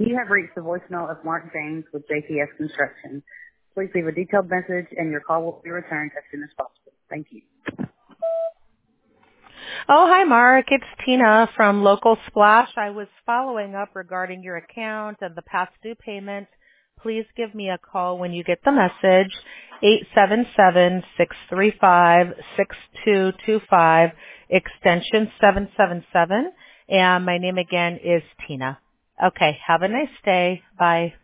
You have reached the voicemail of Mark James with JPS Construction. Please leave a detailed message and your call will be returned as soon as possible. Thank you. Oh, hi, Mark. It's Tina from Local Splash. I was following up regarding your account and the past due payment. Please give me a call when you get the message, 877-635-6225, extension 777. And my name again is Tina. Okay, have a nice day. Bye.